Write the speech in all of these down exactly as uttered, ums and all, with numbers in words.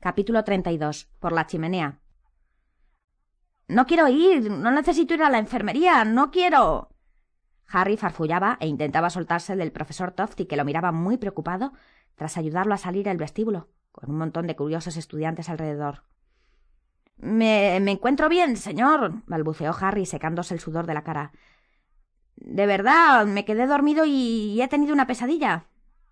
Capítulo treinta y dos. Por la chimenea. «No quiero ir, no necesito ir a la enfermería, no quiero». Harry farfullaba e intentaba soltarse del profesor Tofty, que lo miraba muy preocupado tras ayudarlo a salir del vestíbulo, con un montón de curiosos estudiantes alrededor. «Me, me encuentro bien, señor», balbuceó Harry, secándose el sudor de la cara. «De verdad, me quedé dormido y he tenido una pesadilla».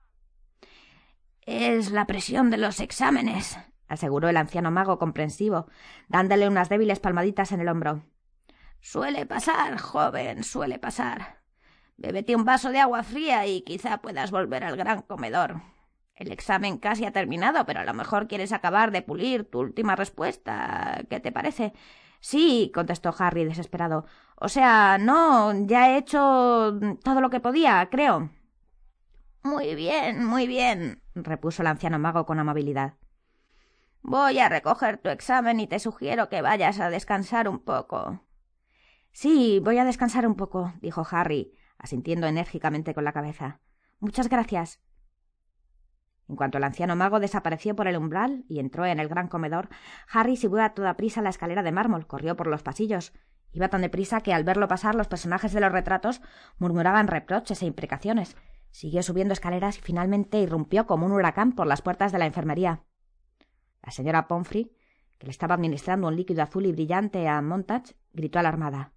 «Es la presión de los exámenes», aseguró el anciano mago comprensivo, dándole unas débiles palmaditas en el hombro. «Suele pasar, joven, suele pasar. Bébete un vaso de agua fría y quizá puedas volver al gran comedor. El examen casi ha terminado, pero a lo mejor quieres acabar de pulir tu última respuesta. ¿Qué te parece?» «Sí», contestó Harry desesperado. «O sea, no, ya he hecho todo lo que podía, creo». «Muy bien, muy bien», repuso el anciano mago con amabilidad. «Voy a recoger tu examen y te sugiero que vayas a descansar un poco». «Sí, voy a descansar un poco», dijo Harry, asintiendo enérgicamente con la cabeza. «Muchas gracias». En cuanto el anciano mago desapareció por el umbral y entró en el gran comedor, Harry subió a toda prisa la escalera de mármol, corrió por los pasillos. Iba tan deprisa que al verlo pasar los personajes de los retratos murmuraban reproches e imprecaciones. Siguió subiendo escaleras y finalmente irrumpió como un huracán por las puertas de la enfermería. La señora Pomfrey, que le estaba administrando un líquido azul y brillante a Montage, gritó alarmada.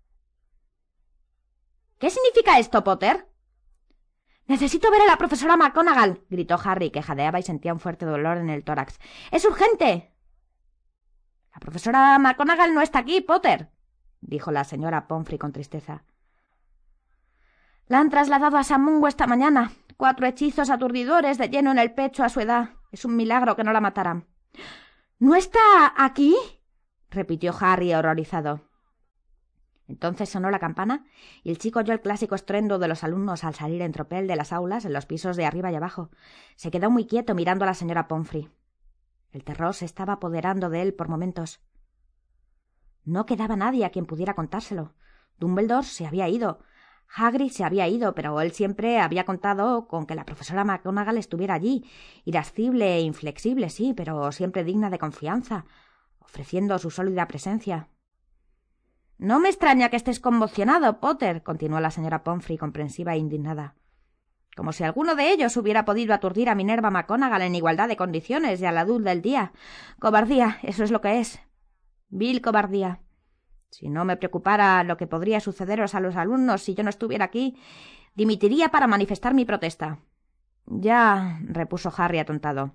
«¿Qué significa esto, Potter?» «Necesito ver a la profesora McGonagall», gritó Harry, que jadeaba y sentía un fuerte dolor en el tórax. «¡Es urgente!» «La profesora McGonagall no está aquí, Potter», dijo la señora Pomfrey con tristeza. «La han trasladado a San Mungo esta mañana. Cuatro hechizos aturdidores de lleno en el pecho a su edad. Es un milagro que no la mataran». «¿No está aquí?», repitió Harry horrorizado. Entonces sonó la campana y el chico oyó el clásico estruendo de los alumnos al salir en tropel de las aulas en los pisos de arriba y abajo. Se quedó muy quieto mirando a la señora Pomfrey. El terror se estaba apoderando de él por momentos. No quedaba nadie a quien pudiera contárselo. Dumbledore se había ido. Hagrid se había ido, pero él siempre había contado con que la profesora McGonagall estuviera allí, irascible e inflexible, sí, pero siempre digna de confianza, ofreciendo su sólida presencia. «No me extraña que estés conmocionado, Potter», continuó la señora Pomfrey, comprensiva e indignada. «Como si alguno de ellos hubiera podido aturdir a Minerva McGonagall en igualdad de condiciones y a la luz del día. Cobardía, eso es lo que es. Vil cobardía. Si no me preocupara lo que podría sucederos a los alumnos si yo no estuviera aquí, dimitiría para manifestar mi protesta». «Ya», repuso Harry atontado.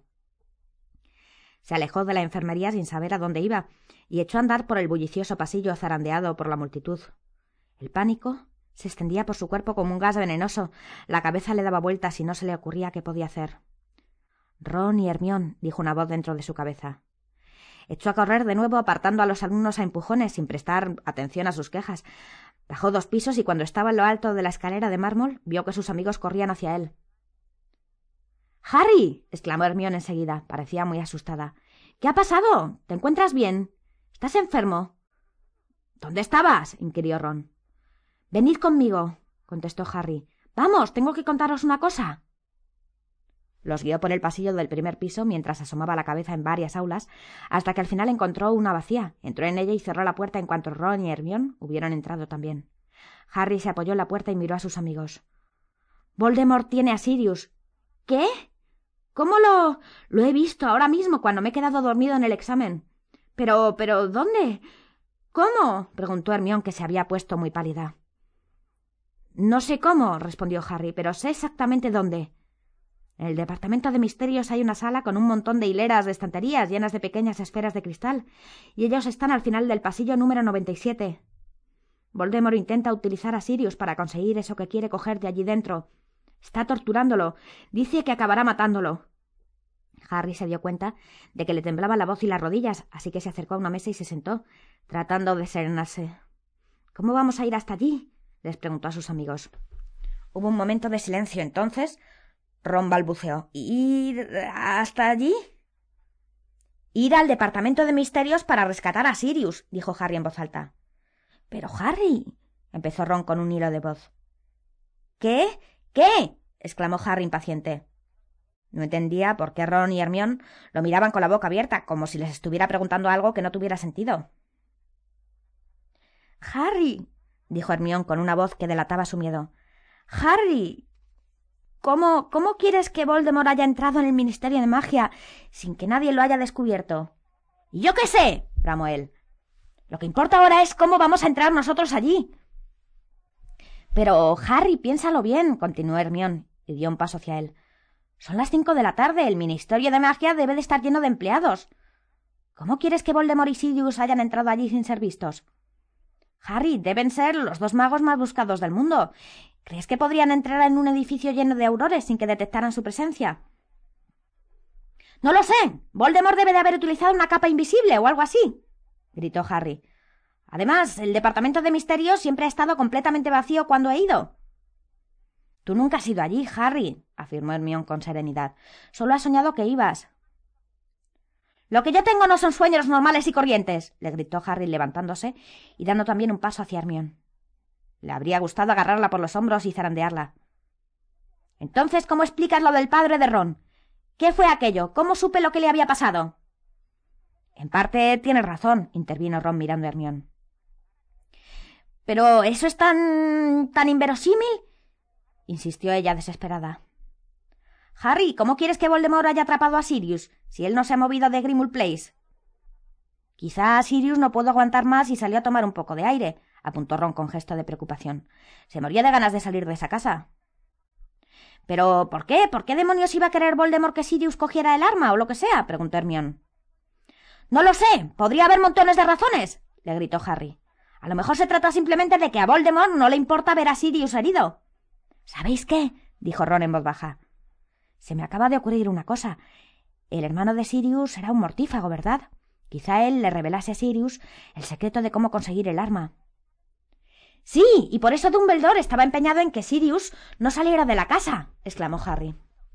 Se alejó de la enfermería sin saber a dónde iba y echó a andar por el bullicioso pasillo zarandeado por la multitud. El pánico se extendía por su cuerpo como un gas venenoso. La cabeza le daba vueltas y no se le ocurría qué podía hacer. «Ron y Hermione», dijo una voz dentro de su cabeza. Echó a correr de nuevo, apartando a los alumnos a empujones sin prestar atención a sus quejas. Bajó dos pisos y cuando estaba en lo alto de la escalera de mármol vio que sus amigos corrían hacia él. «¡Harry!», exclamó Hermione enseguida. Parecía muy asustada. «¿Qué ha pasado? ¿Te encuentras bien? ¿Estás enfermo?» «¿Dónde estabas?», inquirió Ron. «Venid conmigo», contestó Harry. «Vamos, tengo que contaros una cosa». Los guió por el pasillo del primer piso mientras asomaba la cabeza en varias aulas, hasta que al final encontró una vacía. Entró en ella y cerró la puerta en cuanto Ron y Hermione hubieron entrado también. Harry se apoyó en la puerta y miró a sus amigos. «Voldemort tiene a Sirius». «¿Qué? ¿Cómo lo...? Lo he visto ahora mismo cuando me he quedado dormido en el examen». «Pero... pero... ¿dónde? ¿Cómo?», preguntó Hermione, que se había puesto muy pálida. «No sé cómo», respondió Harry, «pero sé exactamente dónde. En el departamento de misterios hay una sala con un montón de hileras de estanterías llenas de pequeñas esferas de cristal, y ellos están al final del pasillo número noventa y siete. Voldemort intenta utilizar a Sirius para conseguir eso que quiere coger de allí dentro. Está torturándolo. Dice que acabará matándolo». Harry se dio cuenta de que le temblaba la voz y las rodillas, así que se acercó a una mesa y se sentó, tratando de serenarse. «¿Cómo vamos a ir hasta allí?», les preguntó a sus amigos. Hubo un momento de silencio. Entonces Ron balbuceó. «¿Ir hasta allí?». «Ir al departamento de misterios para rescatar a Sirius», dijo Harry en voz alta. «Pero, Harry», empezó Ron con un hilo de voz. «¿Qué? ¿Qué?», exclamó Harry impaciente. No entendía por qué Ron y Hermione lo miraban con la boca abierta, como si les estuviera preguntando algo que no tuviera sentido. «Harry», dijo Hermione con una voz que delataba su miedo. «Harry, ¿cómo, cómo quieres que Voldemort haya entrado en el Ministerio de Magia sin que nadie lo haya descubierto?» «¿Y yo qué sé?», bramó él. «Lo que importa ahora es cómo vamos a entrar nosotros allí». «Pero, Harry, piénsalo bien», continuó Hermione, y dio un paso hacia él. «Son las cinco de la tarde. El Ministerio de Magia debe de estar lleno de empleados. ¿Cómo quieres que Voldemort y Sirius hayan entrado allí sin ser vistos? Harry, deben ser los dos magos más buscados del mundo. ¿Crees que podrían entrar en un edificio lleno de aurores sin que detectaran su presencia?» «No lo sé. Voldemort debe de haber utilizado una capa invisible o algo así», gritó Harry. «Además, el departamento de misterios siempre ha estado completamente vacío cuando he ido». «Tú nunca has ido allí, Harry», afirmó Hermione con serenidad. «Solo has soñado que ibas». «Lo que yo tengo no son sueños normales y corrientes», le gritó Harry levantándose y dando también un paso hacia Hermione. Le habría gustado agarrarla por los hombros y zarandearla. «Entonces, ¿cómo explicas lo del padre de Ron? ¿Qué fue aquello? ¿Cómo supe lo que le había pasado?» «En parte tienes razón», intervino Ron mirando a Hermione. «Pero eso es tan... tan inverosímil», insistió ella desesperada. «Harry, ¿cómo quieres que Voldemort haya atrapado a Sirius si él no se ha movido de Grimmauld Place?» «Quizá Sirius no pudo aguantar más y salió a tomar un poco de aire», apuntó Ron con gesto de preocupación. «Se moría de ganas de salir de esa casa». «¿Pero por qué? ¿Por qué demonios iba a querer Voldemort que Sirius cogiera el arma o lo que sea?», preguntó Hermione. «No lo sé. Podría haber montones de razones», le gritó Harry. «A lo mejor se trata simplemente de que a Voldemort no le importa ver a Sirius herido». «¿Sabéis qué?», dijo Ron en voz baja. «Se me acaba de ocurrir una cosa. El hermano de Sirius era un mortífago, ¿verdad? Quizá él le revelase a Sirius el secreto de cómo conseguir el arma». «Sí, y por eso Dumbledore estaba empeñado en que Sirius no saliera de la casa», exclamó Harry.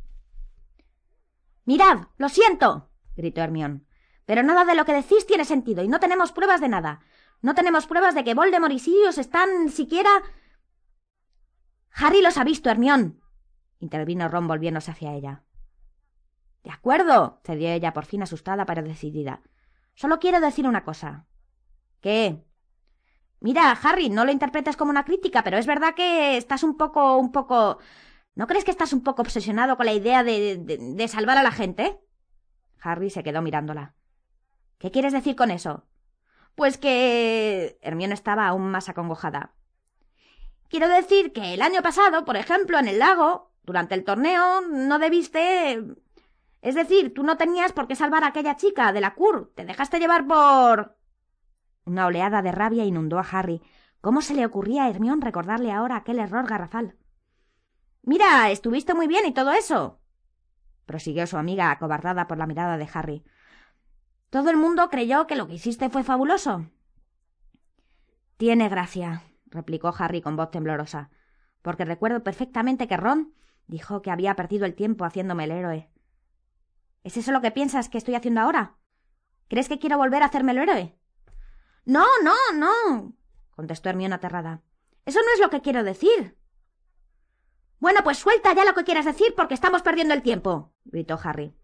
«Mirad, lo siento», gritó Hermione, «pero nada de lo que decís tiene sentido y no tenemos pruebas de nada. No tenemos pruebas de que Voldemort y Sirius están siquiera...» «Harry los ha visto, Hermione», intervino Ron volviéndose hacia ella. «De acuerdo», cedió ella por fin asustada pero decidida. «Solo quiero decir una cosa». «¿Qué?» «Mira, Harry, no lo interpretes como una crítica, pero es verdad que estás un poco, un poco... ¿No crees que estás un poco obsesionado con la idea de, de, de salvar a la gente?» Harry se quedó mirándola. «¿Qué quieres decir con eso?» «Pues que...» Hermione estaba aún más acongojada. «Quiero decir que el año pasado, por ejemplo, en el lago, durante el torneo, no debiste... Es decir, tú no tenías por qué salvar a aquella chica de la cur. Te dejaste llevar por...» Una oleada de rabia inundó a Harry. ¿Cómo se le ocurría a Hermione recordarle ahora aquel error garrafal? «Mira, estuviste muy bien y todo eso», prosiguió su amiga, acobardada por la mirada de Harry. «Todo el mundo creyó que lo que hiciste fue fabuloso». «Tiene gracia», replicó Harry con voz temblorosa, «porque recuerdo perfectamente que Ron dijo que había perdido el tiempo haciéndome el héroe». «¿Es eso lo que piensas que estoy haciendo ahora? ¿Crees que quiero volver a hacerme el héroe?» «No, no, no», contestó Hermione aterrada. «Eso no es lo que quiero decir». «Bueno, pues suelta ya lo que quieras decir porque estamos perdiendo el tiempo», gritó Harry.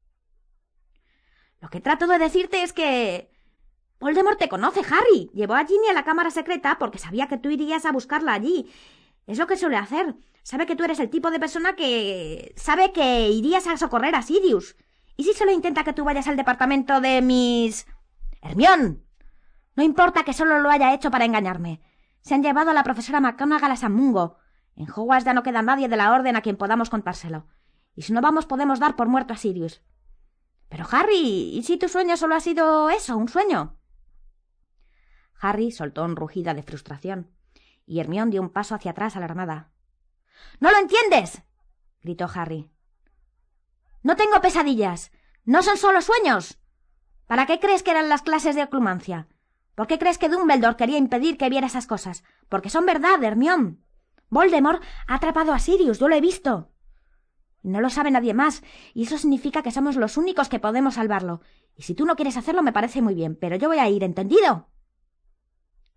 «Lo que trato de decirte es que... Voldemort te conoce, Harry. Llevó a Ginny a la cámara secreta porque sabía que tú irías a buscarla allí. Es lo que suele hacer. Sabe que tú eres el tipo de persona que... sabe que irías a socorrer a Sirius. ¿Y si solo intenta que tú vayas al departamento de mis... Hermione? No importa que solo lo haya hecho para engañarme. Se han llevado a la profesora McGonagall a San Mungo. En Hogwarts ya no queda nadie de la orden a quien podamos contárselo. Y si no vamos podemos dar por muerto a Sirius». «Pero, Harry, ¿y si tu sueño solo ha sido eso, un sueño?» Harry soltó un rugido de frustración, y Hermione dio un paso hacia atrás alarmada. «¿No lo entiendes?», gritó Harry. «No tengo pesadillas. No son solo sueños. ¿Para qué crees que eran las clases de oclumancia? ¿Por qué crees que Dumbledore quería impedir que viera esas cosas? Porque son verdad, Hermione. Voldemort ha atrapado a Sirius, yo lo he visto. No lo sabe nadie más, y eso significa que somos los únicos que podemos salvarlo. Y si tú no quieres hacerlo me parece muy bien, pero yo voy a ir, ¿entendido?»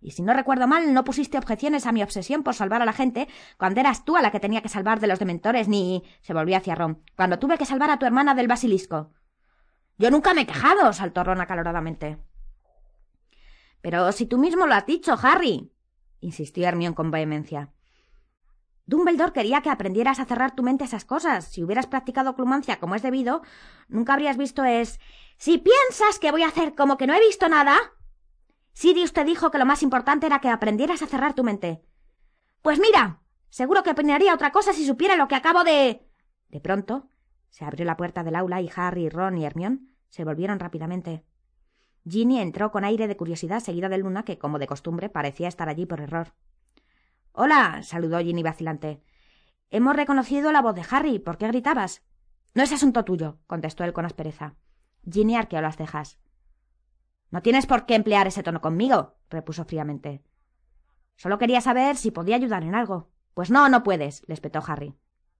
Y si no recuerdo mal, no pusiste objeciones a mi obsesión por salvar a la gente cuando eras tú a la que tenía que salvar de los dementores, ni... Se volvió hacia Ron. Cuando tuve que salvar a tu hermana del basilisco. Yo nunca me he quejado, saltó Ron acaloradamente. Pero si tú mismo lo has dicho, Harry, insistió Hermione con vehemencia. Dumbledore quería que aprendieras a cerrar tu mente a esas cosas. Si hubieras practicado clumancia como es debido, nunca habrías visto es... Si piensas que voy a hacer como que no he visto nada... Sirius te dijo que lo más importante era que aprendieras a cerrar tu mente. Pues mira, seguro que opinaría otra cosa si supiera lo que acabo de... De pronto, se abrió la puerta del aula y Harry, Ron y Hermione se volvieron rápidamente. Ginny entró con aire de curiosidad seguida de Luna, que, como de costumbre, parecía estar allí por error. «Hola», saludó Ginny vacilante. «Hemos reconocido la voz de Harry. ¿Por qué gritabas?» «No es asunto tuyo», contestó él con aspereza. Ginny arqueó las cejas. «No tienes por qué emplear ese tono conmigo», repuso fríamente. «Solo quería saber si podía ayudar en algo». «Pues no, no puedes», le espetó Harry.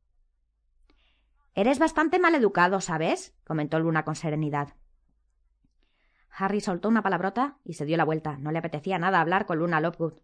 «Eres bastante maleducado, ¿sabes?», comentó Luna con serenidad. Harry soltó una palabrota y se dio la vuelta. No le apetecía nada hablar con Luna Lovegood.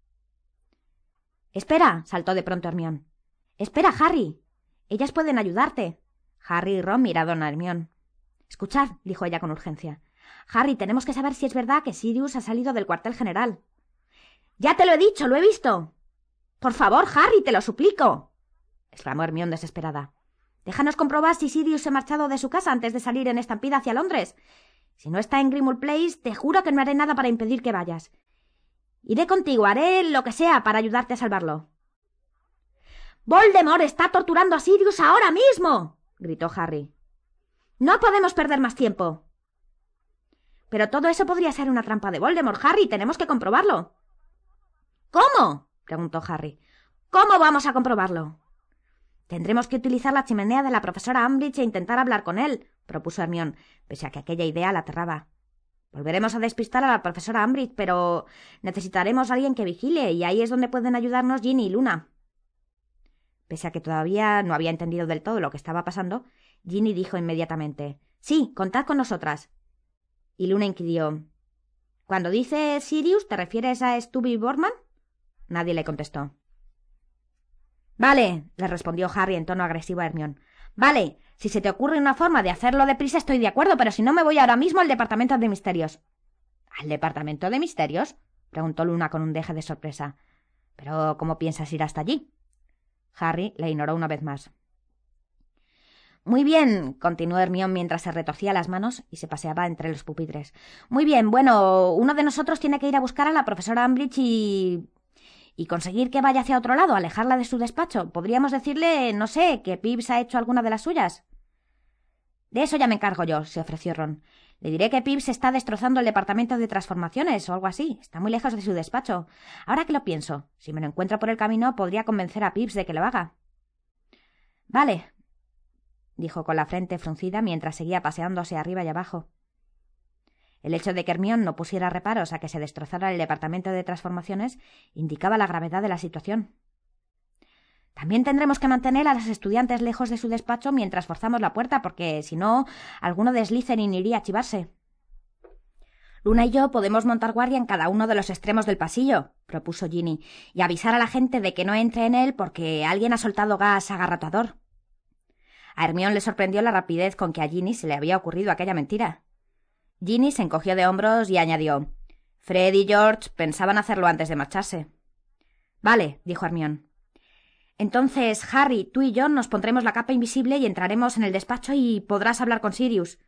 «Espera», saltó de pronto Hermione. «Espera, Harry. Ellas pueden ayudarte». Harry y Ron miraron a Hermione. «Escuchad», dijo ella con urgencia. «Harry, tenemos que saber si es verdad que Sirius ha salido del cuartel general». «Ya te lo he dicho, lo he visto». «Por favor, Harry, te lo suplico», exclamó Hermione desesperada. «Déjanos comprobar si Sirius se ha marchado de su casa antes de salir en estampida hacia Londres. Si no está en Grimmauld Place, te juro que no haré nada para impedir que vayas. Iré contigo, haré lo que sea para ayudarte a salvarlo». «¡Voldemort está torturando a Sirius ahora mismo!», gritó Harry. «No podemos perder más tiempo». «Pero todo eso podría ser una trampa de Voldemort, Harry. Tenemos que comprobarlo». «¿Cómo?», preguntó Harry. «¿Cómo vamos a comprobarlo?» «Tendremos que utilizar la chimenea de la profesora Umbridge e intentar hablar con él», propuso Hermione, pese a que aquella idea la aterraba. «Volveremos a despistar a la profesora Umbridge, pero necesitaremos a alguien que vigile, y ahí es donde pueden ayudarnos Ginny y Luna». Pese a que todavía no había entendido del todo lo que estaba pasando, Ginny dijo inmediatamente: «Sí, contad con nosotras». Y Luna inquirió: «Cuando dices Sirius, ¿te refieres a Stubby Boardman?». Nadie le contestó. «Vale», le respondió Harry en tono agresivo a Hermione. «Vale, si se te ocurre una forma de hacerlo deprisa estoy de acuerdo, pero si no me voy ahora mismo al Departamento de Misterios». «¿Al Departamento de Misterios?», preguntó Luna con un deje de sorpresa. «¿Pero cómo piensas ir hasta allí?». Harry le ignoró una vez más. «Muy bien», continuó Hermione mientras se retorcía las manos y se paseaba entre los pupitres. «Muy bien, bueno, uno de nosotros tiene que ir a buscar a la profesora Umbridge y... y conseguir que vaya hacia otro lado, alejarla de su despacho. Podríamos decirle, no sé, que Pips ha hecho alguna de las suyas». «De eso ya me encargo yo», se ofreció Ron. «Le diré que Pips está destrozando el departamento de transformaciones o algo así. Está muy lejos de su despacho. Ahora que lo pienso, si me lo encuentro por el camino, podría convencer a Pips de que lo haga». «Vale», dijo con la frente fruncida mientras seguía paseándose arriba y abajo. El hecho de que Hermione no pusiera reparos a que se destrozara el departamento de transformaciones indicaba la gravedad de la situación. «También tendremos que mantener a los estudiantes lejos de su despacho mientras forzamos la puerta, porque, si no, alguno de Slytherin iría a chivarse». «Luna y yo podemos montar guardia en cada uno de los extremos del pasillo», propuso Ginny, «y avisar a la gente de que no entre en él porque alguien ha soltado gas agarrotador». A Hermione le sorprendió la rapidez con que a Ginny se le había ocurrido aquella mentira. Ginny se encogió de hombros y añadió: «Fred y George pensaban hacerlo antes de marcharse». «Vale», dijo Hermione. «Entonces, Harry, tú y yo nos pondremos la capa invisible y entraremos en el despacho y podrás hablar con Sirius».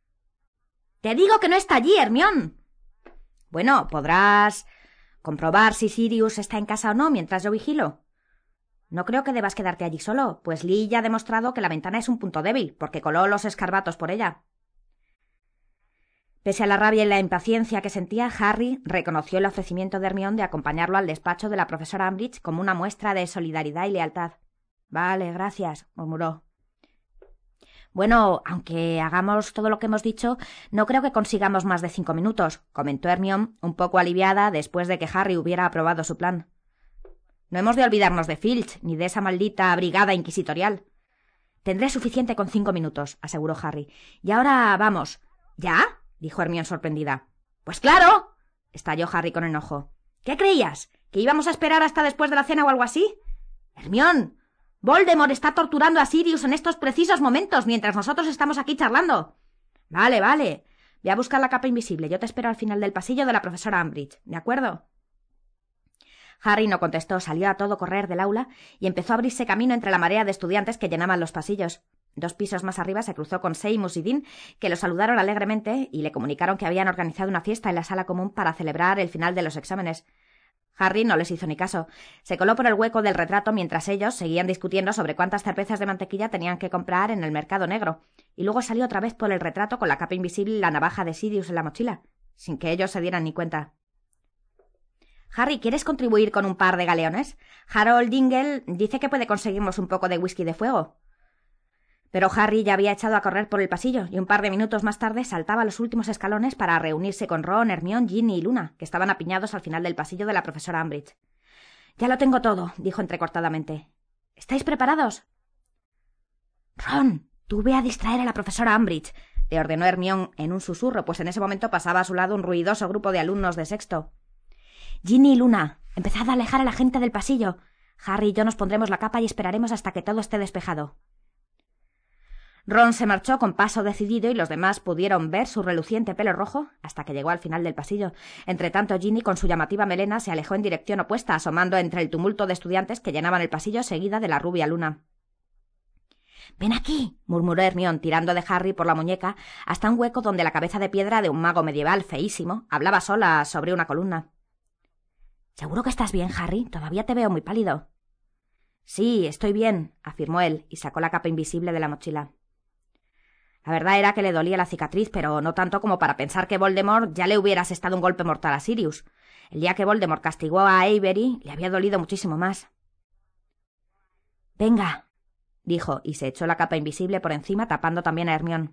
«Te digo que no está allí, Hermione». «Bueno, podrás comprobar si Sirius está en casa o no mientras yo vigilo». «No creo que debas quedarte allí solo, pues Lee ya ha demostrado que la ventana es un punto débil, porque coló los escarbatos por ella». Pese a la rabia y la impaciencia que sentía, Harry reconoció el ofrecimiento de Hermione de acompañarlo al despacho de la profesora Umbridge como una muestra de solidaridad y lealtad. «Vale, gracias», murmuró. «Bueno, aunque hagamos todo lo que hemos dicho, no creo que consigamos más de cinco minutos», comentó Hermione, un poco aliviada después de que Harry hubiera aprobado su plan. «No hemos de olvidarnos de Filch, ni de esa maldita brigada inquisitorial». «Tendré suficiente con cinco minutos», aseguró Harry. «Y ahora vamos». «¿Ya?», dijo Hermione sorprendida. «Pues claro», estalló Harry con enojo. ¿Qué creías? ¿Que íbamos a esperar hasta después de la cena o algo así? Hermión, Voldemort está torturando a Sirius en estos precisos momentos mientras nosotros estamos aquí charlando. Vale, vale. Ve a buscar la capa invisible. Yo te espero al final del pasillo de la profesora Umbridge, ¿de acuerdo? Harry no contestó, salió a todo correr del aula y empezó a abrirse camino entre la marea de estudiantes que llenaban los pasillos. Dos pisos más arriba se cruzó con Seamus y Dean, que lo saludaron alegremente y le comunicaron que habían organizado una fiesta en la sala común para celebrar el final de los exámenes. Harry no les hizo ni caso. Se coló por el hueco del retrato mientras ellos seguían discutiendo sobre cuántas cervezas de mantequilla tenían que comprar en el mercado negro, y luego salió otra vez por el retrato con la capa invisible y la navaja de Sirius en la mochila, sin que ellos se dieran ni cuenta. «Harry, ¿quieres contribuir con un par de galeones? Harold Dingle dice que puede conseguirnos un poco de whisky de fuego». Pero Harry ya había echado a correr por el pasillo y un par de minutos más tarde saltaba los últimos escalones para reunirse con Ron, Hermione, Ginny y Luna, que estaban apiñados al final del pasillo de la profesora Umbridge. «Ya lo tengo todo», dijo entrecortadamente. «¿Estáis preparados?» «Ron, tú ve a distraer a la profesora Umbridge», le ordenó Hermione en un susurro, pues en ese momento pasaba a su lado un ruidoso grupo de alumnos de sexto. «Ginny y Luna, empezad a alejar a la gente del pasillo. Harry y yo nos pondremos la capa y esperaremos hasta que todo esté despejado». Ron se marchó con paso decidido y los demás pudieron ver su reluciente pelo rojo hasta que llegó al final del pasillo. Entretanto, Ginny, con su llamativa melena, se alejó en dirección opuesta, asomando entre el tumulto de estudiantes que llenaban el pasillo, seguida de la rubia Luna. «Ven aquí», murmuró Hermione, tirando de Harry por la muñeca hasta un hueco donde la cabeza de piedra de un mago medieval feísimo hablaba sola sobre una columna. «¿Seguro que estás bien, Harry? Todavía te veo muy pálido». «Sí, estoy bien», afirmó él, y sacó la capa invisible de la mochila. La verdad era que le dolía la cicatriz, pero no tanto como para pensar que Voldemort ya le hubiera asestado un golpe mortal a Sirius. El día que Voldemort castigó a Avery le había dolido muchísimo más. «Venga», dijo, y se echó la capa invisible por encima, tapando también a Hermione.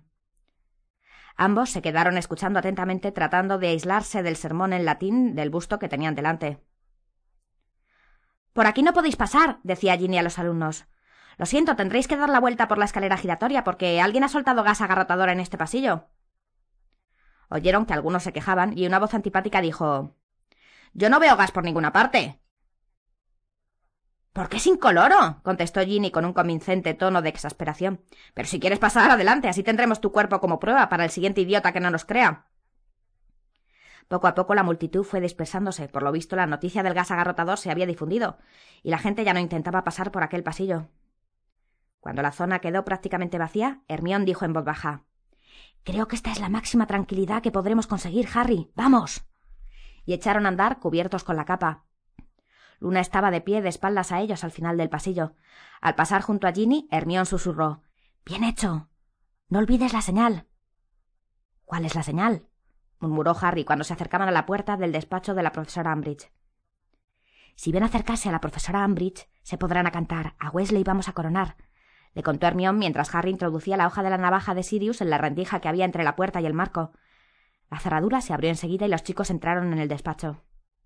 Ambos se quedaron escuchando atentamente, tratando de aislarse del sermón en latín del busto que tenían delante. «Por aquí no podéis pasar», decía Ginny a los alumnos. «Lo siento, tendréis que dar la vuelta por la escalera giratoria porque alguien ha soltado gas agarrotador en este pasillo». Oyeron que algunos se quejaban y una voz antipática dijo: «Yo no veo gas por ninguna parte». «¿Por qué es incoloro?», contestó Ginny con un convincente tono de exasperación. «Pero si quieres pasar, adelante, así tendremos tu cuerpo como prueba para el siguiente idiota que no nos crea». Poco a poco la multitud fue dispersándose. Por lo visto, la noticia del gas agarrotador se había difundido y la gente ya no intentaba pasar por aquel pasillo. Cuando la zona quedó prácticamente vacía, Hermione dijo en voz baja: «Creo que esta es la máxima tranquilidad que podremos conseguir, Harry. ¡Vamos!». Y echaron a andar cubiertos con la capa. Luna estaba de pie de espaldas a ellos al final del pasillo. Al pasar junto a Ginny, Hermione susurró: «Bien hecho. No olvides la señal». «¿Cuál es la señal?», murmuró Harry cuando se acercaban a la puerta del despacho de la profesora Umbridge. «Si ven acercarse a la profesora Umbridge, se podrán a cantar: a Weasley vamos a coronar», le contó Hermione mientras Harry introducía la hoja de la navaja de Sirius en la rendija que había entre la puerta y el marco. La cerradura se abrió enseguida y los chicos entraron en el despacho.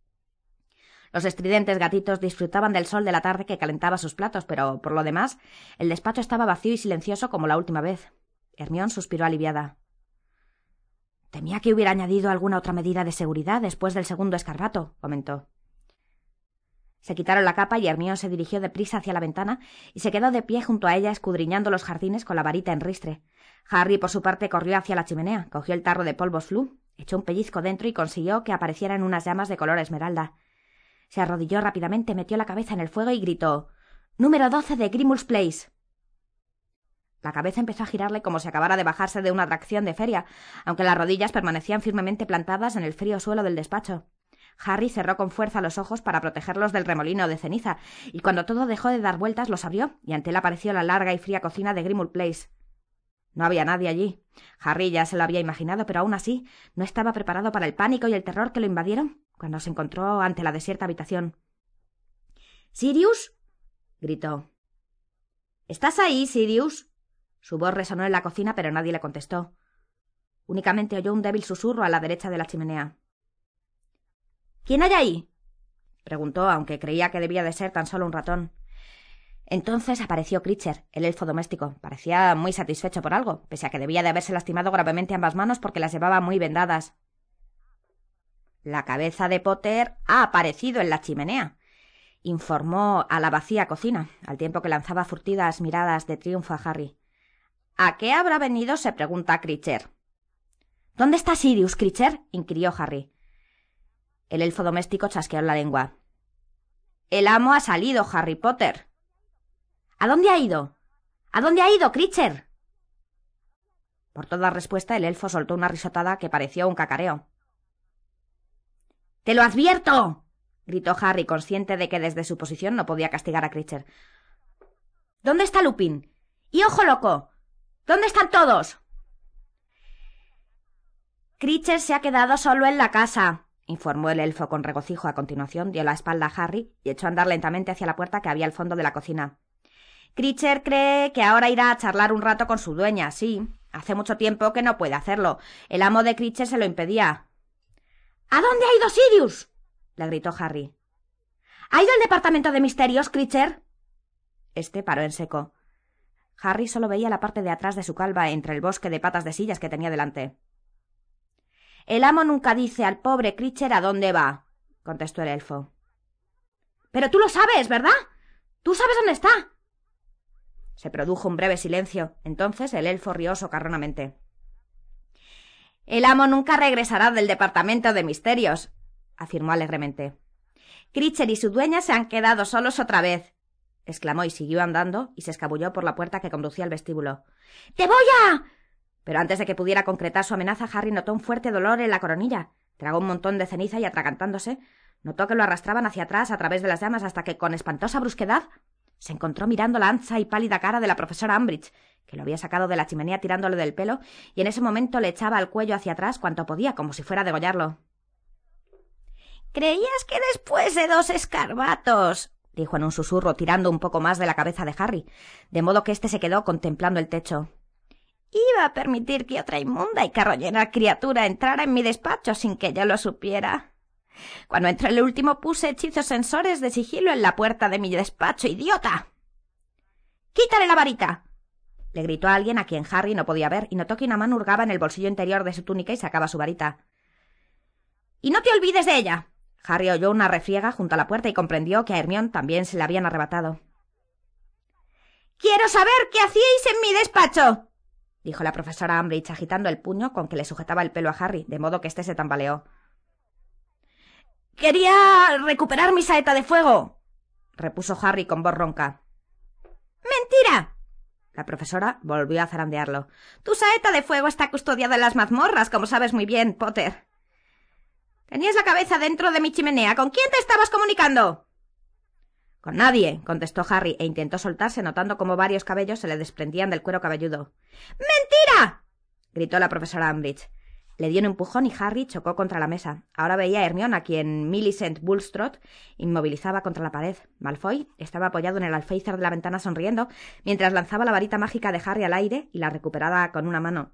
Los estridentes gatitos disfrutaban del sol de la tarde que calentaba sus platos, pero, por lo demás, el despacho estaba vacío y silencioso como la última vez. Hermione suspiró aliviada. «Temía que hubiera añadido alguna otra medida de seguridad después del segundo escarbato», comentó. Se quitaron la capa y Hermione se dirigió deprisa hacia la ventana y se quedó de pie junto a ella escudriñando los jardines con la varita en ristre. Harry, por su parte, corrió hacia la chimenea, cogió el tarro de polvos Floo, echó un pellizco dentro y consiguió que aparecieran unas llamas de color esmeralda. Se arrodilló rápidamente, metió la cabeza en el fuego y gritó: «¡Número doce de Grimmauld Place!». La cabeza empezó a girarle como si acabara de bajarse de una atracción de feria, aunque las rodillas permanecían firmemente plantadas en el frío suelo del despacho. Harry cerró con fuerza los ojos para protegerlos del remolino de ceniza, y cuando todo dejó de dar vueltas los abrió, y ante él apareció la larga y fría cocina de Grimmauld Place. No había nadie allí. Harry ya se lo había imaginado, pero aún así no estaba preparado para el pánico y el terror que lo invadieron cuando se encontró ante la desierta habitación. «¿Sirius?», gritó. «¿Estás ahí, Sirius?». Su voz resonó en la cocina, pero nadie le contestó. Únicamente oyó un débil susurro a la derecha de la chimenea. «¿Quién hay ahí?», preguntó, aunque creía que debía de ser tan solo un ratón. Entonces apareció Critcher, el elfo doméstico. Parecía muy satisfecho por algo, pese a que debía de haberse lastimado gravemente ambas manos porque las llevaba muy vendadas. La cabeza de Potter ha aparecido en la chimenea, informó a la vacía cocina, al tiempo que lanzaba furtivas miradas de triunfo a Harry. ¿A qué habrá venido?, se pregunta Critcher. ¿Dónde está Sirius, Critcher?, inquirió Harry. El elfo doméstico chasqueó la lengua. El amo ha salido, Harry Potter. ¿A dónde ha ido? ¿A dónde ha ido, Critcher? Por toda respuesta, el elfo soltó una risotada que pareció un cacareo. —¡Te lo advierto! —gritó Harry, consciente de que desde su posición no podía castigar a Critcher. —¿Dónde está Lupin? —¡Y ojo loco! ¿Dónde están todos? Critcher se ha quedado solo en la casa —informó el elfo con regocijo. A continuación dio la espalda a Harry y echó a andar lentamente hacia la puerta que había al fondo de la cocina. Critcher cree que ahora irá a charlar un rato con su dueña, sí. Hace mucho tiempo que no puede hacerlo. El amo de Critcher se lo impedía. —¿A dónde ha ido Sirius? —le gritó Harry. —¿Ha ido al departamento de misterios, Critcher? Este paró en seco. Harry solo veía la parte de atrás de su calva entre el bosque de patas de sillas que tenía delante. —El amo nunca dice al pobre Critcher a dónde va —contestó el elfo. —Pero tú lo sabes, ¿verdad? ¿Tú sabes dónde está? Se produjo un breve silencio. Entonces el elfo rió socarronamente. —El amo nunca regresará del departamento de misterios —afirmó alegremente. —Critcher y su dueña se han quedado solos otra vez —exclamó y siguió andando y se escabulló por la puerta que conducía al vestíbulo. —¡Te voy a...! Pero antes de que pudiera concretar su amenaza, Harry notó un fuerte dolor en la coronilla. Tragó un montón de ceniza y, atragantándose, notó que lo arrastraban hacia atrás a través de las llamas hasta que, con espantosa brusquedad, se encontró mirando la ancha y pálida cara de la profesora Umbridge, que lo había sacado de la chimenea tirándole del pelo, y en ese momento le echaba el cuello hacia atrás cuanto podía, como si fuera a degollarlo. —¿Creías que después de dos escarbatos? —dijo en un susurro, tirando un poco más de la cabeza de Harry, de modo que éste se quedó contemplando el techo. —Iba a permitir que otra inmunda y carroñera criatura entrara en mi despacho sin que yo lo supiera. Cuando entré el último puse hechizos sensores de sigilo en la puerta de mi despacho, idiota. —¡Quítale la varita! —le gritó a alguien a quien Harry no podía ver, y notó que una mano hurgaba en el bolsillo interior de su túnica y sacaba su varita. —Y no te olvides de ella. Harry oyó una refriega junto a la puerta y comprendió que a Hermione también se la habían arrebatado. —¡Quiero saber qué hacíais en mi despacho! —dijo la profesora Umbridge, agitando el puño con que le sujetaba el pelo a Harry, de modo que éste se tambaleó. —Quería recuperar mi saeta de fuego —repuso Harry con voz ronca. —¡Mentira! La profesora volvió a zarandearlo. Tu saeta de fuego está custodiada en las mazmorras, como sabes muy bien, Potter. Tenías la cabeza dentro de mi chimenea. ¿Con quién te estabas comunicando? Con nadie, contestó Harry, e intentó soltarse, notando cómo varios cabellos se le desprendían del cuero cabelludo. ¡Mentira! Gritó la profesora Umbridge. Le dio un empujón y Harry chocó contra la mesa. Ahora veía a Hermione, a quien Millicent Bulstrode inmovilizaba contra la pared. Malfoy estaba apoyado en el alféizar de la ventana sonriendo, mientras lanzaba la varita mágica de Harry al aire y la recuperaba con una mano.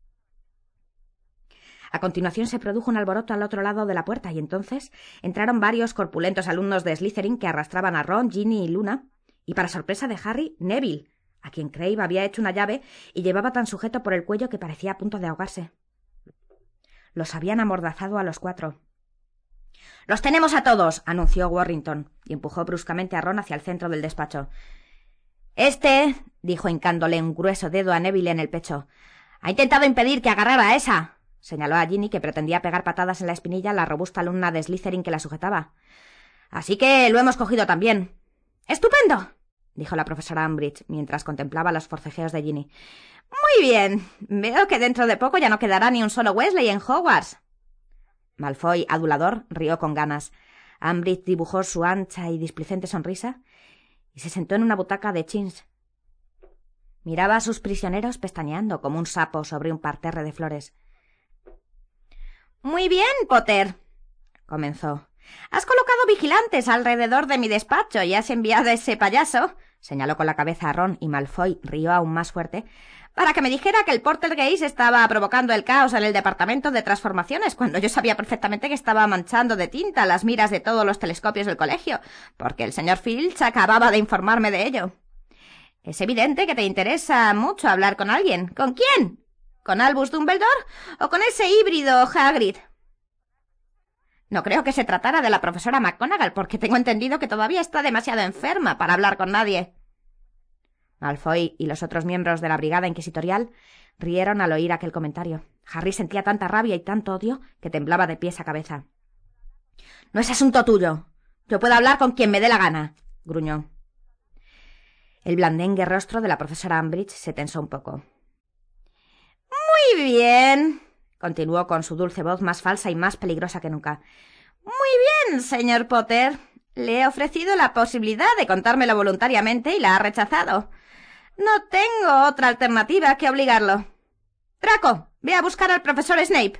A continuación se produjo un alboroto al otro lado de la puerta y entonces entraron varios corpulentos alumnos de Slytherin que arrastraban a Ron, Ginny y Luna, y para sorpresa de Harry, Neville, a quien Crabbe había hecho una llave y llevaba tan sujeto por el cuello que parecía a punto de ahogarse. Los habían amordazado a los cuatro. —¡Los tenemos a todos! —anunció Warrington, y empujó bruscamente a Ron hacia el centro del despacho. —Este —dijo hincándole un grueso dedo a Neville en el pecho— ha intentado impedir que agarrara a esa. Señaló a Ginny, que pretendía pegar patadas en la espinilla a la robusta alumna de Slytherin que la sujetaba. —Así que lo hemos cogido también. —¡Estupendo! —dijo la profesora Umbridge, mientras contemplaba los forcejeos de Ginny. —Muy bien. Veo que dentro de poco ya no quedará ni un solo Weasley en Hogwarts. Malfoy, adulador, rió con ganas. Umbridge dibujó su ancha y displicente sonrisa y se sentó en una butaca de chintz. Miraba a sus prisioneros pestañeando como un sapo sobre un parterre de flores. —Muy bien, Potter —comenzó—. Has colocado vigilantes alrededor de mi despacho y has enviado a ese payaso —señaló con la cabeza a Ron, y Malfoy rió aún más fuerte— para que me dijera que el Poltergeist estaba provocando el caos en el departamento de transformaciones, cuando yo sabía perfectamente que estaba manchando de tinta las miras de todos los telescopios del colegio, porque el señor Filch acababa de informarme de ello. Es evidente que te interesa mucho hablar con alguien. ¿Con quién? ¿Con Albus Dumbledore o con ese híbrido Hagrid? No creo que se tratara de la profesora McGonagall, porque tengo entendido que todavía está demasiado enferma para hablar con nadie. Malfoy y los otros miembros de la brigada inquisitorial rieron al oír aquel comentario. Harry sentía tanta rabia y tanto odio que temblaba de pies a cabeza. «No es asunto tuyo. Yo puedo hablar con quien me dé la gana», gruñó. El blandengue rostro de la profesora Umbridge se tensó un poco. «Muy bien», continuó con su dulce voz más falsa y más peligrosa que nunca. «Muy bien, señor Potter. Le he ofrecido la posibilidad de contármelo voluntariamente y la ha rechazado. No tengo otra alternativa que obligarlo. Draco, ve a buscar al profesor Snape».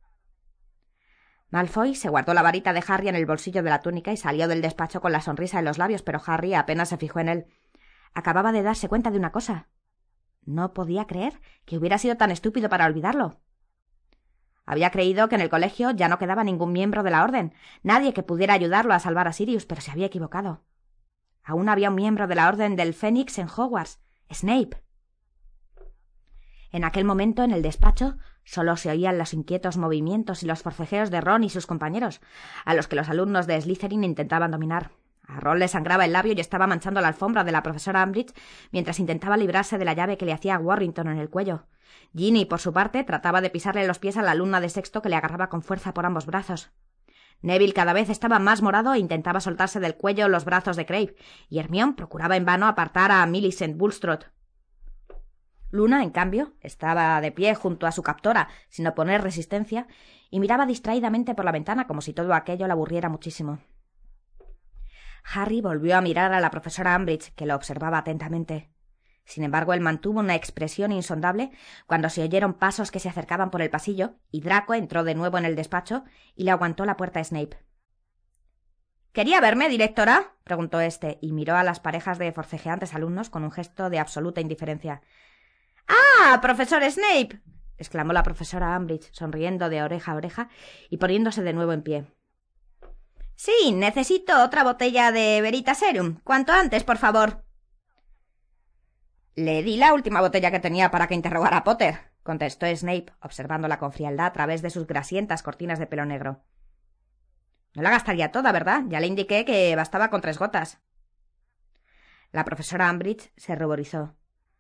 Malfoy se guardó la varita de Harry en el bolsillo de la túnica y salió del despacho con la sonrisa en los labios, pero Harry apenas se fijó en él. Acababa de darse cuenta de una cosa. No podía creer que hubiera sido tan estúpido para olvidarlo. Había creído que en el colegio ya no quedaba ningún miembro de la Orden, nadie que pudiera ayudarlo a salvar a Sirius, pero se había equivocado. Aún había un miembro de la Orden del Fénix en Hogwarts, Snape. En aquel momento, en el despacho, solo se oían los inquietos movimientos y los forcejeos de Ron y sus compañeros, a los que los alumnos de Slytherin intentaban dominar. A Ron le sangraba el labio y estaba manchando la alfombra de la profesora Umbridge mientras intentaba librarse de la llave que le hacía Warrington en el cuello. Ginny, por su parte, trataba de pisarle los pies a la alumna de sexto que le agarraba con fuerza por ambos brazos. Neville cada vez estaba más morado e intentaba soltarse del cuello los brazos de Crabbe, y Hermione procuraba en vano apartar a Millicent Bulstrode. Luna, en cambio, estaba de pie junto a su captora, sin oponer resistencia, y miraba distraídamente por la ventana como si todo aquello la aburriera muchísimo. Harry volvió a mirar a la profesora Umbridge, que lo observaba atentamente. Sin embargo, él mantuvo una expresión insondable cuando se oyeron pasos que se acercaban por el pasillo, y Draco entró de nuevo en el despacho y le aguantó la puerta a Snape. «¿Quería verme, directora?», preguntó éste, y miró a las parejas de forcejeantes alumnos con un gesto de absoluta indiferencia. «¡Ah, profesor Snape!», exclamó la profesora Umbridge, sonriendo de oreja a oreja y poniéndose de nuevo en pie. «Sí, necesito otra botella de Veritaserum. Cuanto antes, por favor». «Le di la última botella que tenía para que interrogara a Potter», contestó Snape, observándola con frialdad a través de sus grasientas cortinas de pelo negro. «No la gastaría toda, ¿verdad? Ya le indiqué que bastaba con tres gotas». La profesora Umbridge se ruborizó.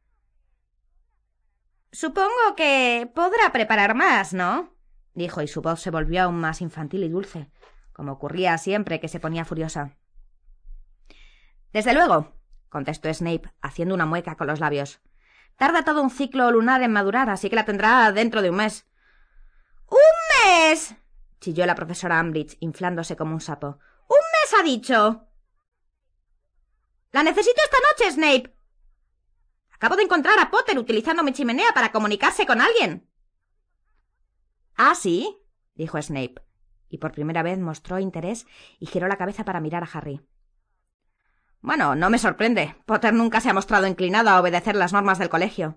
«Supongo que podrá preparar más, ¿no?», dijo, y su voz se volvió aún más infantil y dulce, como ocurría siempre que se ponía furiosa. «Desde luego», contestó Snape, haciendo una mueca con los labios. «Tarda todo un ciclo lunar en madurar, así que la tendrá dentro de un mes». «¿Un mes?», chilló la profesora Umbridge, inflándose como un sapo. «¿Un mes ha dicho?». «La necesito esta noche, Snape. Acabo de encontrar a Potter utilizando mi chimenea para comunicarse con alguien». «¿Ah, sí?», dijo Snape, y por primera vez mostró interés y giró la cabeza para mirar a Harry. «Bueno, no me sorprende. Potter nunca se ha mostrado inclinado a obedecer las normas del colegio».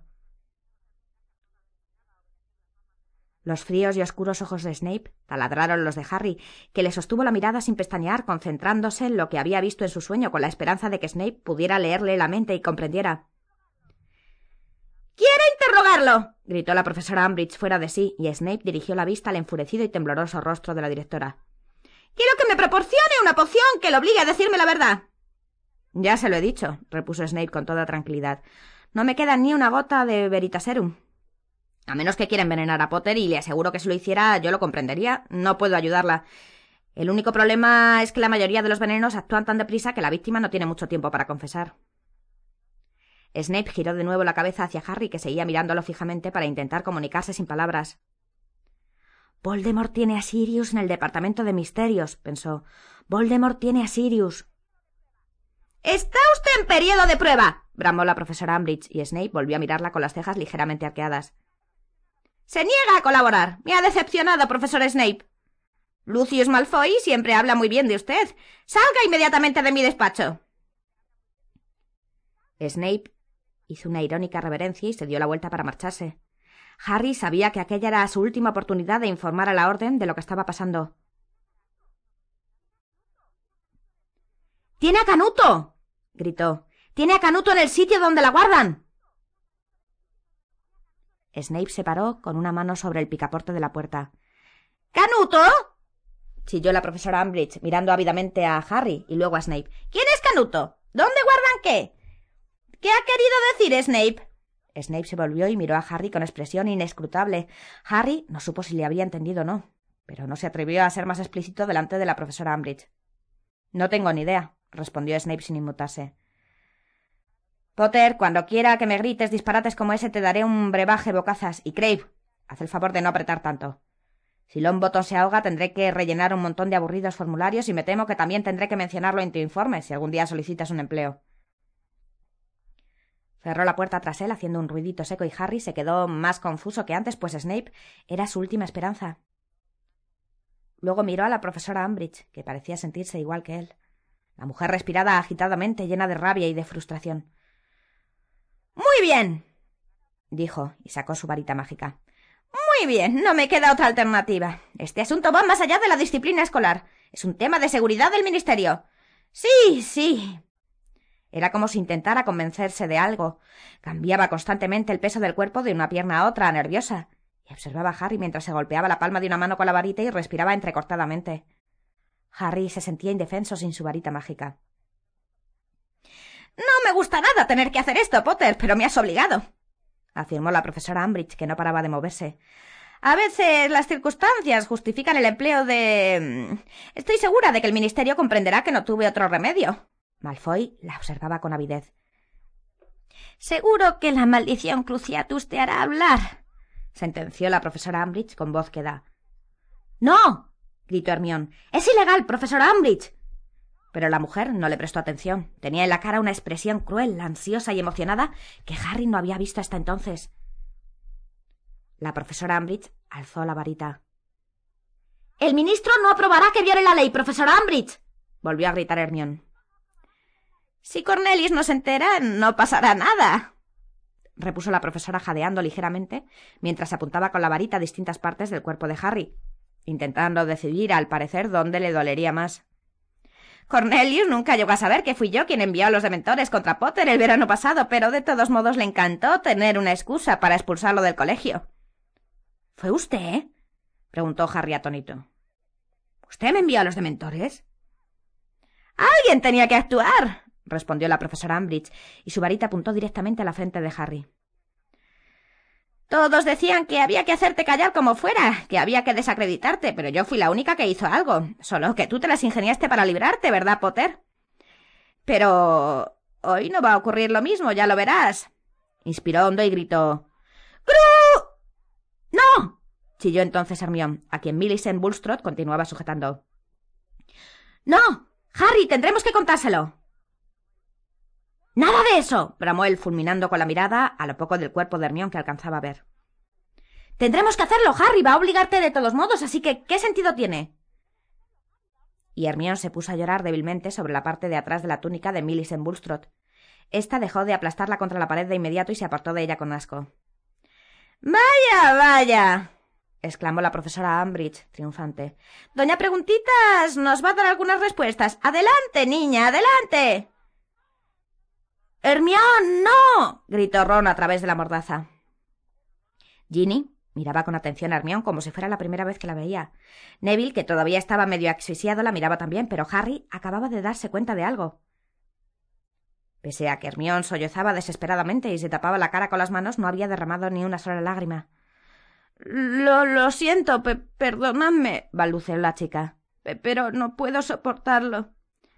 Los fríos y oscuros ojos de Snape taladraron los de Harry, que le sostuvo la mirada sin pestañear, concentrándose en lo que había visto en su sueño, con la esperanza de que Snape pudiera leerle la mente y comprendiera. «¡Quiero interrogarlo!», gritó la profesora Umbridge fuera de sí, y Snape dirigió la vista al enfurecido y tembloroso rostro de la directora. «Quiero que me proporcione una poción que le obligue a decirme la verdad». «Ya se lo he dicho», repuso Snape con toda tranquilidad. «No me queda ni una gota de Veritaserum. A menos que quiera envenenar a Potter, y le aseguro que si lo hiciera yo lo comprendería. No puedo ayudarla. El único problema es que la mayoría de los venenos actúan tan deprisa que la víctima no tiene mucho tiempo para confesar». Snape giró de nuevo la cabeza hacia Harry, que seguía mirándolo fijamente para intentar comunicarse sin palabras. «Voldemort tiene a Sirius en el departamento de misterios», pensó. «Voldemort tiene a Sirius». «¡Está usted en periodo de prueba!», bramó la profesora Umbridge, y Snape volvió a mirarla con las cejas ligeramente arqueadas. «Se niega a colaborar. Me ha decepcionado, profesor Snape. Lucius Malfoy siempre habla muy bien de usted. Salga inmediatamente de mi despacho». Snape hizo una irónica reverencia y se dio la vuelta para marcharse. Harry sabía que aquella era su última oportunidad de informar a la Orden de lo que estaba pasando. «¡Tiene a Canuto!», gritó. «¡Tiene a Canuto en el sitio donde la guardan!». Snape se paró con una mano sobre el picaporte de la puerta. «¿Canuto? chilló la profesora Umbridge, mirando ávidamente a Harry y luego a Snape. ¿Quién es Canuto? ¿Dónde guardan qué? ¿Qué ha querido decir Snape? Snape se volvió y miró a Harry con expresión inescrutable. Harry no supo si le había entendido o no, pero no se atrevió a ser más explícito delante de la profesora Umbridge. No tengo ni idea, respondió Snape sin inmutarse. Potter, cuando quiera que me grites disparates como ese te daré un brebaje bocazas. Y Crabbe, haz el favor de no apretar tanto. Si Longbottom se ahoga tendré que rellenar un montón de aburridos formularios y me temo que también tendré que mencionarlo en tu informe si algún día solicitas un empleo. Cerró la puerta tras él haciendo un ruidito seco y Harry se quedó más confuso que antes, pues Snape era su última esperanza. Luego miró a la profesora Umbridge, que parecía sentirse igual que él. La mujer respiraba agitadamente, llena de rabia y de frustración. «Muy bien», dijo, y sacó su varita mágica. «Muy bien, no me queda otra alternativa. Este asunto va más allá de la disciplina escolar. Es un tema de seguridad del ministerio. Sí, sí». Era como si intentara convencerse de algo. Cambiaba constantemente el peso del cuerpo de una pierna a otra, nerviosa, y observaba a Harry mientras se golpeaba la palma de una mano con la varita y respiraba entrecortadamente. Harry se sentía indefenso sin su varita mágica. «No me gusta nada tener que hacer esto, Potter, pero me has obligado», afirmó la profesora Umbridge, que no paraba de moverse. «A veces las circunstancias justifican el empleo de... Estoy segura de que el ministerio comprenderá que no tuve otro remedio». Malfoy la observaba con avidez. «Seguro que la maldición Cruciatus te hará hablar», sentenció la profesora Umbridge con voz queda. «¡No!», gritó Hermione. «Es ilegal, profesora Umbridge». Pero la mujer no le prestó atención. Tenía en la cara una expresión cruel, ansiosa y emocionada que Harry no había visto hasta entonces. La profesora Umbridge alzó la varita. «El ministro no aprobará que viole la ley, profesora Umbridge», volvió a gritar Hermione. «Si Cornelius no se entera, no pasará nada», repuso la profesora jadeando ligeramente, mientras apuntaba con la varita a distintas partes del cuerpo de Harry, intentando decidir, al parecer, dónde le dolería más. «Cornelius nunca llegó a saber que fui yo quien envió a los dementores contra Potter el verano pasado, pero de todos modos le encantó tener una excusa para expulsarlo del colegio». «¿Fue usted?», preguntó Harry atónito. «¿Usted me envió a los dementores?» «Alguien tenía que actuar», respondió la profesora Umbridge, y su varita apuntó directamente a la frente de Harry. «Todos decían que había que hacerte callar como fuera, que había que desacreditarte, pero yo fui la única que hizo algo. Solo que tú te las ingeniaste para librarte, ¿verdad, Potter? Pero hoy no va a ocurrir lo mismo, ya lo verás». Inspiró hondo y gritó: «¡Gru!». «¡No!», chilló entonces Hermione, a quien Millicent Bulstrode continuaba sujetando. «¡No! Harry, tendremos que contárselo». «¡Nada de eso!», bramó él, fulminando con la mirada a lo poco del cuerpo de Hermione que alcanzaba a ver. «Tendremos que hacerlo, Harry. Va a obligarte de todos modos, así que ¿qué sentido tiene?». Y Hermione se puso a llorar débilmente sobre la parte de atrás de la túnica de Millicent Bulstrode. Esta dejó de aplastarla contra la pared de inmediato y se apartó de ella con asco. «¡Vaya, vaya!», exclamó la profesora Umbridge, triunfante. «Doña Preguntitas nos va a dar algunas respuestas. ¡Adelante, niña, adelante!». «¡Hermione, no!», gritó Ron a través de la mordaza. Ginny miraba con atención a Hermione como si fuera la primera vez que la veía. Neville, que todavía estaba medio asfixiado, la miraba también, pero Harry acababa de darse cuenta de algo. Pese a que Hermione sollozaba desesperadamente y se tapaba la cara con las manos, no había derramado ni una sola lágrima. «Lo, lo siento, pe perdonadme», balbuceó la chica, pe «pero no puedo soportarlo».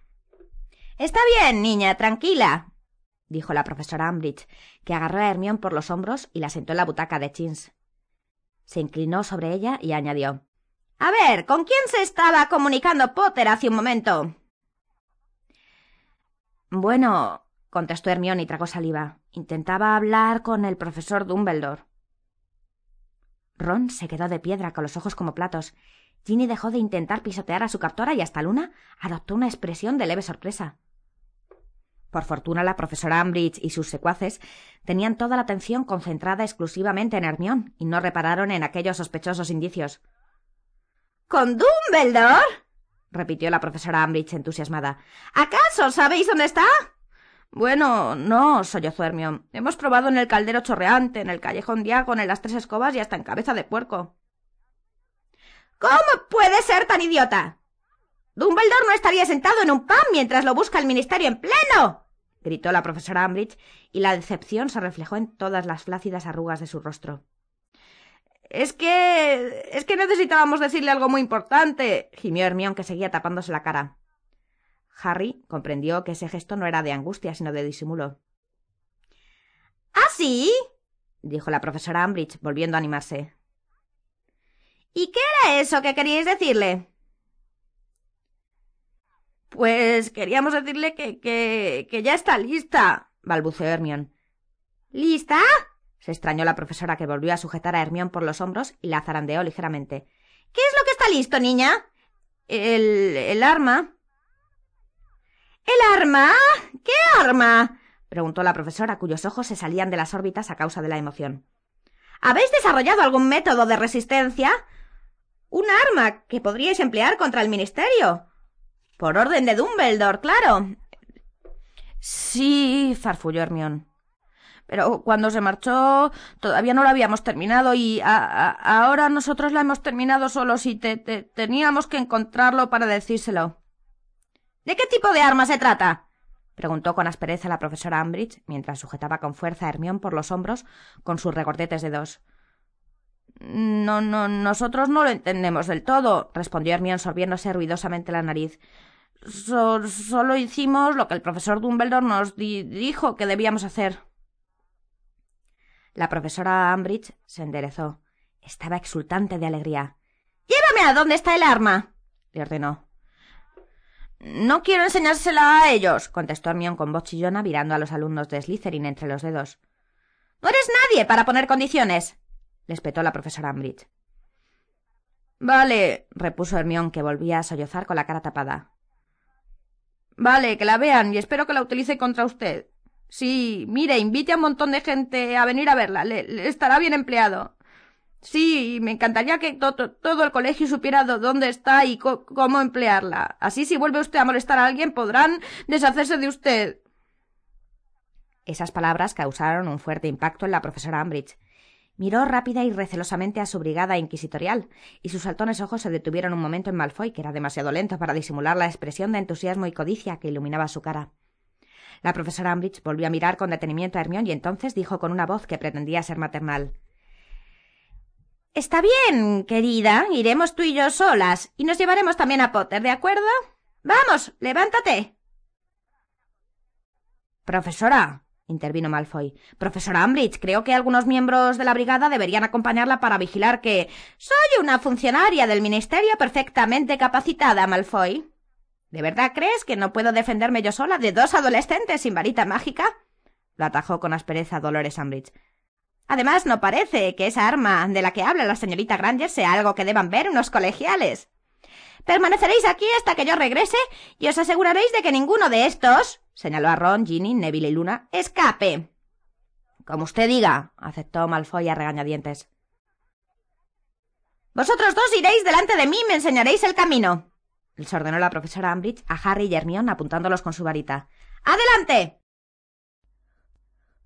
«Está bien, niña, tranquila», dijo la profesora Umbridge, que agarró a Hermione por los hombros y la sentó en la butaca de chins. Se inclinó sobre ella y añadió: «A ver, ¿con quién se estaba comunicando Potter hace un momento?». «Bueno», contestó Hermione y tragó saliva, «intentaba hablar con el profesor Dumbledore». Ron se quedó de piedra con los ojos como platos. Ginny dejó de intentar pisotear a su captora y hasta Luna adoptó una expresión de leve sorpresa. Por fortuna, la profesora Umbridge y sus secuaces tenían toda la atención concentrada exclusivamente en Hermione y no repararon en aquellos sospechosos indicios. «¿Con Dumbledore?», repitió la profesora Umbridge entusiasmada. «¿Acaso sabéis dónde está?». «Bueno, no», sollozó Hermione. «Hemos probado en el caldero chorreante, en el callejón Diagon, en las tres escobas y hasta en cabeza de puerco». «¿Cómo puede ser tan idiota?», Dumbledore no estaría sentado en un pan mientras lo busca el ministerio en pleno, gritó la profesora Umbridge, y la decepción se reflejó en todas las flácidas arrugas de su rostro. Es que... es que necesitábamos decirle algo muy importante, gimió Hermione, que seguía tapándose la cara. Harry comprendió que ese gesto no era de angustia, sino de disimulo. ¿Ah, sí?, dijo la profesora Umbridge, volviendo a animarse. ¿Y qué era eso que queríais decirle? Pues queríamos decirle que, que, que ya está lista, balbuceó Hermione. ¿Lista? Se extrañó la profesora, que volvió a sujetar a Hermione por los hombros y la zarandeó ligeramente. ¿Qué es lo que está listo, niña? El... el arma. ¿El arma? ¿Qué arma?, preguntó la profesora, cuyos ojos se salían de las órbitas a causa de la emoción. ¿Habéis desarrollado algún método de resistencia? Un arma que podríais emplear contra el ministerio. Por orden de Dumbledore, claro. Sí, farfulló Hermione. Pero cuando se marchó todavía no lo habíamos terminado y a, a, ahora nosotros la hemos terminado solos y te, te, teníamos que encontrarlo para decírselo. ¿De qué tipo de arma se trata?, preguntó con aspereza la profesora Umbridge, mientras sujetaba con fuerza a Hermione por los hombros con sus regordetes dedos. No, no, nosotros no lo entendemos del todo, respondió Hermione, sorbiéndose ruidosamente la nariz. So, solo hicimos lo que el profesor Dumbledore nos di dijo que debíamos hacer. La profesora Umbridge se enderezó. Estaba exultante de alegría. «¡Llévame a donde está el arma!», le ordenó. «No quiero enseñársela a ellos», contestó Hermione con voz chillona, mirando a los alumnos de Slytherin entre los dedos. «No eres nadie para poner condiciones», le espetó la profesora Umbridge. «Vale», repuso Hermione, que volvía a sollozar con la cara tapada. «Vale, que la vean y espero que la utilice contra usted. Sí, mire, invite a un montón de gente a venir a verla. Le, le estará bien empleado. Sí, me encantaría que to to todo el colegio supiera dónde está y co cómo emplearla. Así, si vuelve usted a molestar a alguien, podrán deshacerse de usted». Esas palabras causaron un fuerte impacto en la profesora Umbridge. Miró rápida y recelosamente a su brigada inquisitorial, y sus saltones ojos se detuvieron un momento en Malfoy, que era demasiado lento para disimular la expresión de entusiasmo y codicia que iluminaba su cara. La profesora Umbridge volvió a mirar con detenimiento a Hermione y entonces dijo con una voz que pretendía ser maternal. «Está bien, querida, iremos tú y yo solas, y nos llevaremos también a Potter, ¿de acuerdo? Vamos, levántate». «Profesora», intervino Malfoy. «Profesora Umbridge, creo que algunos miembros de la brigada deberían acompañarla para vigilar que...» «Soy una funcionaria del ministerio perfectamente capacitada, Malfoy. ¿De verdad crees que no puedo defenderme yo sola de dos adolescentes sin varita mágica?», lo atajó con aspereza Dolores Umbridge. «Además, no parece que esa arma de la que habla la señorita Granger sea algo que deban ver unos colegiales. Permaneceréis aquí hasta que yo regrese y os aseguraréis de que ninguno de estos», señaló a Ron, Ginny, Neville y Luna, «escape». «Como usted diga», aceptó Malfoy a regañadientes. «Vosotros dos iréis delante de mí y me enseñaréis el camino», les ordenó la profesora Umbridge a Harry y Hermione, apuntándolos con su varita. «¡Adelante!».